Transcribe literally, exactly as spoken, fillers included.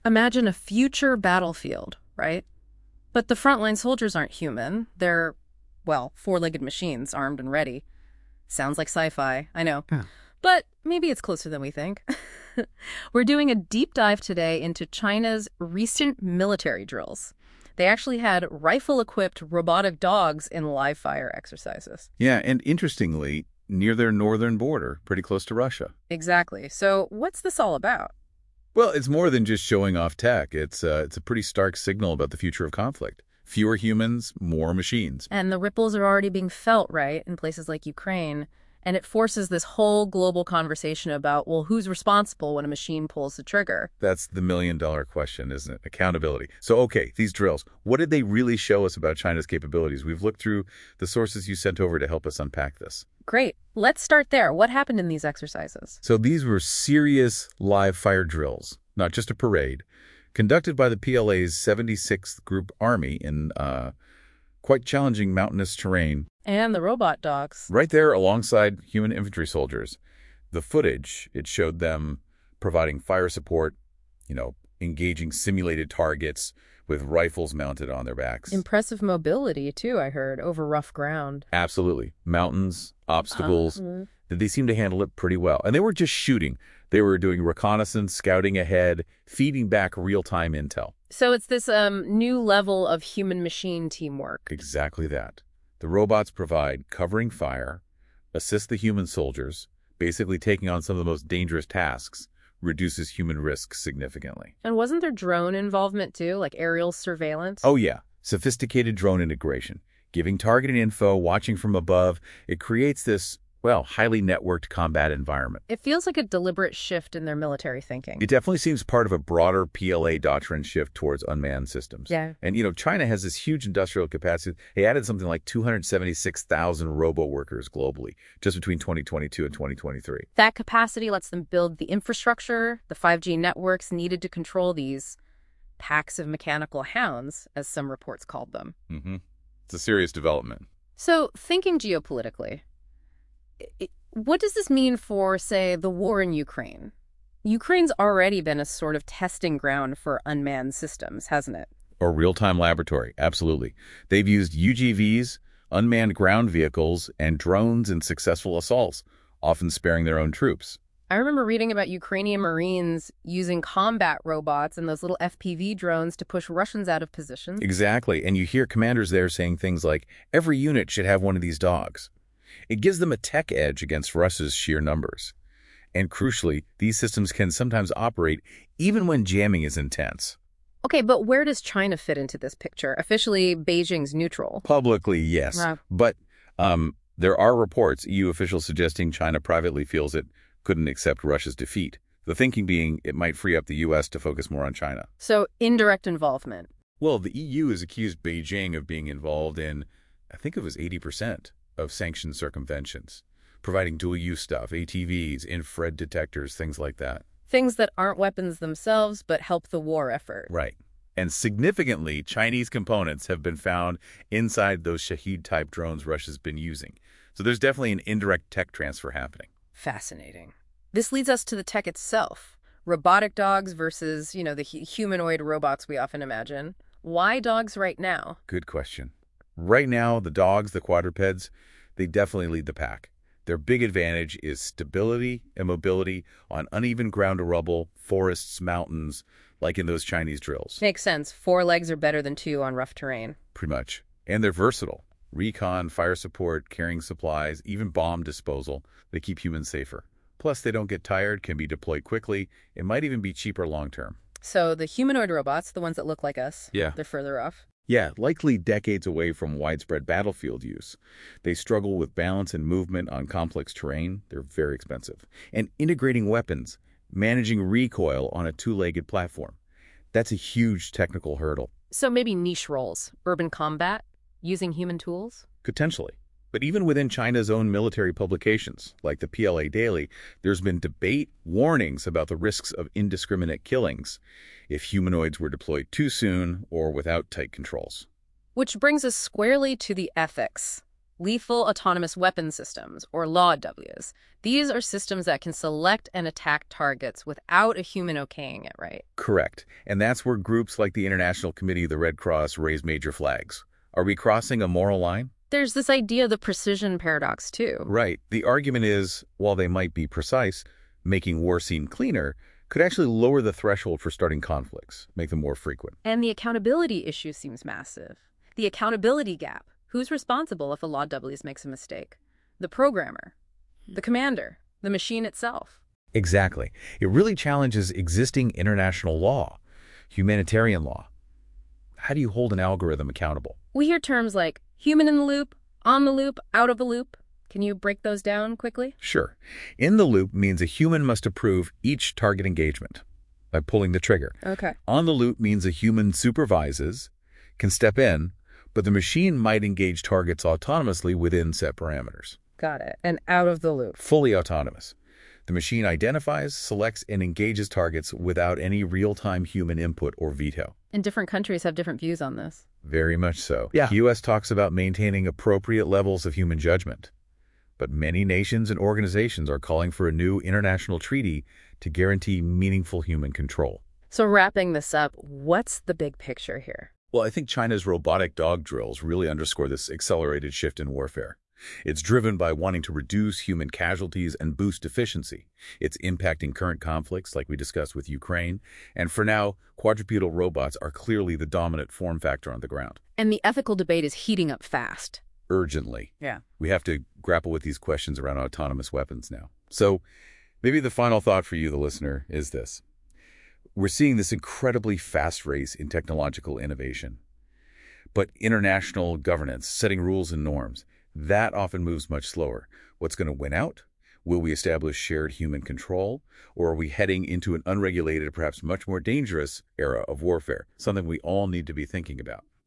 Imagine a future battlefield, right? But the frontline soldiers aren't human. They're, well, four-legged machines, armed and ready. Sounds like sci-fi, I know. Yeah. But maybe it's closer than we think. We're doing a deep dive today into China's recent military drills. They actually had rifle-equipped robotic dogs in live-fire exercises. Yeah, and interestingly, near their northern border, pretty close to Russia. Exactly. So what's this all about? Well, it's more than just showing off tech. It's, uh, it's a pretty stark signal about the future of conflict. Fewer humans, more machines. And the ripples are already being felt, right, in places like Ukraine. And it forces this whole global conversation about, well, who's responsible when a machine pulls the trigger? That's the million-dollar question, isn't it? Accountability. So, okay, these drills, what did they really show us about China's capabilities? We've looked through the sources you sent over to help us unpack this. Great. Let's start there. What happened in these exercises? So these were serious live-fire drills, not just a parade, conducted by the P L A's seventy-sixth Group Army in uh, quite challenging mountainous terrain. And the robot dogs. Right there alongside human infantry soldiers. The footage, it showed them providing fire support, you know, engaging simulated targets with rifles mounted on their backs. Impressive mobility, too, I heard, over rough ground. Absolutely. Mountains, obstacles. Uh, They seemed to handle it pretty well. And they weren't just shooting. They were doing reconnaissance, scouting ahead, feeding back real-time intel. So it's this um, new level of human-machine teamwork. Exactly that. The robots provide covering fire, assist the human soldiers, basically taking on some of the most dangerous tasks, reduces human risk significantly. And wasn't there drone involvement, too, like aerial surveillance? Oh, yeah. Sophisticated drone integration. Giving targeting info, watching from above. It creates this, well, highly networked combat environment. It feels like a deliberate shift in their military thinking. It definitely seems part of a broader P L A doctrine shift towards unmanned systems. Yeah. And, you know, China has this huge industrial capacity. They added something like two hundred seventy-six thousand robo-workers globally, just between twenty twenty-two and twenty twenty-three. That capacity lets them build the infrastructure, the five G networks needed to control these packs of mechanical hounds, as some reports called them. Mm-hmm. It's a serious development. So, thinking geopolitically, i- what does this mean for, say, the war in Ukraine? Ukraine's already been a sort of testing ground for unmanned systems, hasn't it? Or real-time laboratory, absolutely. They've used U G Vs, unmanned ground vehicles, and drones in successful assaults, often sparing their own troops. I remember reading about Ukrainian Marines using combat robots and those little F P V drones to push Russians out of positions. Exactly, and you hear commanders there saying things like, every unit should have one of these dogs. It gives them a tech edge against Russia's sheer numbers. And crucially, these systems can sometimes operate even when jamming is intense. Okay, but where does China fit into this picture? Officially, Beijing's neutral. Publicly, yes. Right. But um, there are reports, E U officials suggesting China privately feels it couldn't accept Russia's defeat. The thinking being it might free up the U S to focus more on China. So, indirect involvement. Well, the E U has accused Beijing of being involved in, I think it was eighty percent of sanctioned circumventions, providing dual-use stuff, A T Vs, infrared detectors, things like that. Things that aren't weapons themselves, but help the war effort. Right. And significantly, Chinese components have been found inside those Shahed-type drones Russia's been using. So there's definitely an indirect tech transfer happening. Fascinating. This leads us to the tech itself. Robotic dogs versus, you know, the hu- humanoid robots we often imagine. Why dogs right now? Good question. Right now, the dogs, the quadrupeds, they definitely lead the pack. Their big advantage is stability and mobility on uneven ground or rubble, forests, mountains, like in those Chinese drills. Makes sense. Four legs are better than two on rough terrain. Pretty much. And they're versatile. Recon, fire support, carrying supplies, even bomb disposal. They keep humans safer. Plus, they don't get tired, can be deployed quickly. It might even be cheaper long-term. So the humanoid robots, the ones that look like us, Yeah. they're further off. Yeah, likely decades away from widespread battlefield use. They struggle with balance and movement on complex terrain. They're very expensive. And integrating weapons, managing recoil on a two-legged platform. That's a huge technical hurdle. So maybe niche roles, urban combat, using human tools? Potentially. But even within China's own military publications, like the P L A Daily, there's been debate, warnings about the risks of indiscriminate killings if humanoids were deployed too soon or without tight controls. Which brings us squarely to the ethics. Lethal Autonomous Weapon Systems, or L A W Ws. These are systems that can select and attack targets without a human okaying it, right? Correct. And that's where groups like the International Committee of the Red Cross raise major flags. Are we crossing a moral line? There's this idea of the precision paradox, too. Right. The argument is, while they might be precise, making war seem cleaner could actually lower the threshold for starting conflicts, make them more frequent. And the accountability issue seems massive. The accountability gap. Who's responsible if a L A W makes a mistake? The programmer, the commander, the machine itself. Exactly. It really challenges existing international law, humanitarian law. How do you hold an algorithm accountable? We hear terms like human in the loop, on the loop, out of the loop. Can you break those down quickly? Sure. In the loop means a human must approve each target engagement by pulling the trigger. Okay. On the loop means a human supervises, can step in, but the machine might engage targets autonomously within set parameters. Got it. And out of the loop. Fully autonomous. The machine identifies, selects, and engages targets without any real-time human input or veto. And different countries have different views on this. Very much so. Yeah. The U S talks about maintaining appropriate levels of human judgment. But many nations and organizations are calling for a new international treaty to guarantee meaningful human control. So wrapping this up, what's the big picture here? Well, I think China's robotic dog drills really underscore this accelerated shift in warfare. It's driven by wanting to reduce human casualties and boost efficiency. It's impacting current conflicts like we discussed with Ukraine. And for now, quadrupedal robots are clearly the dominant form factor on the ground. And the ethical debate is heating up fast. Urgently. Yeah. We have to grapple with these questions around autonomous weapons now. So maybe the final thought for you, the listener, is this. We're seeing this incredibly fast race in technological innovation. But international governance, setting rules and norms, that often moves much slower. What's going to win out? Will we establish shared human control? Or are we heading into an unregulated, perhaps much more dangerous era of warfare? Something we all need to be thinking about.